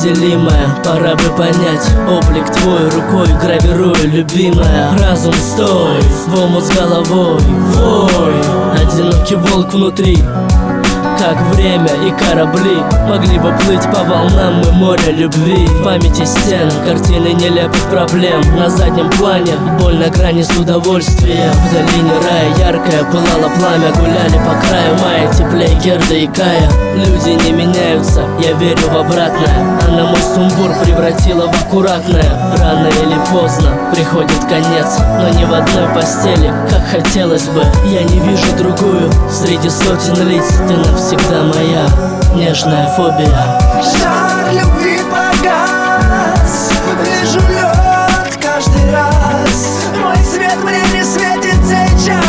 неразделимая. Пора бы понять, облик твой рукой гравирую, любимая. Разум стой, в омут с головой, вой. Одинокий волк внутри, как время и корабли могли бы плыть по волнам мы моря любви. В памяти стен картины нелепых проблем. На заднем плане боль на грани с удовольствием. В долине рая яркое пылало пламя. Гуляли по краю мая, теплее Герда и Кая. Люди не меняются, я верю в обратное. Она мой сумбур превратила в аккуратное. Рано или поздно приходит конец, но не в одной постели, как хотелось бы. Я не вижу другую среди сотен лиц. Ты навсегда моя нежная фобия. Жар любви погас, вижу лед каждый раз. Мой свет мне не светит сейчас.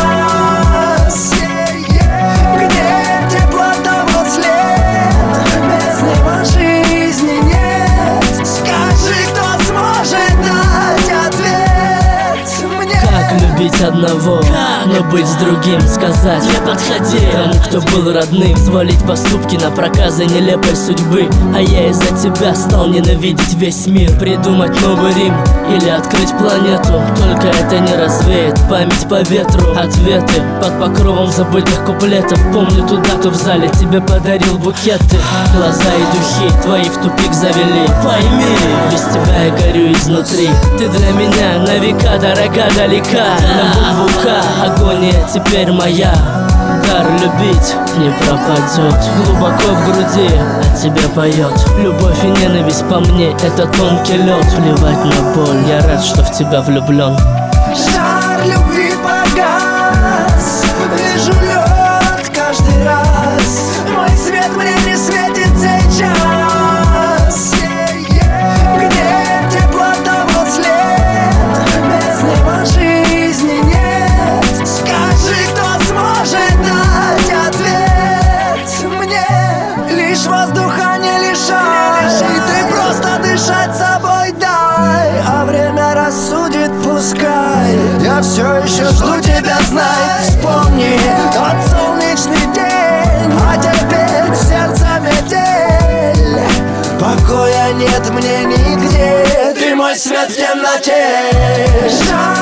Где теплота вот след, без него жизни нет. Скажи, кто сможет дать ответ мне. Как любить одного, но быть с другим, сказать не подходи тому, кто был родным. Свалить поступки на проказы нелепой судьбы. А я из-за тебя стал ненавидеть весь мир. Придумать новый Рим или открыть планету, только это не развеет память по ветру. Ответы под покровом забытых куплетов. Помню ту дату в зале, тебе подарил букеты. Глаза и духи твои в тупик завели. Пойми, без тебя я горю изнутри. Ты для меня на века дорога, далека. На букву К агония теперь моя. Дар любить не пропадет. Глубоко в груди от тебя поет. Любовь и ненависть по мне — это тонкий лед. Плевать на боль, я рад, что в тебя влюблен. Жар любви погас, вижу лед каждый раз. Мой свет мне не светит сейчас. Где теплота вот след, без него жизни нет. Скажи, кто сможет дать ответ мне. Лишь воздуха не лишай, и ты просто дышать собой дай. А время рассудит, пускай. Я все еще жду тебя, знай. Вспомни тот солнечный день, а теперь сердце метель. Покоя нет мне нигде, ты мой свет в темноте.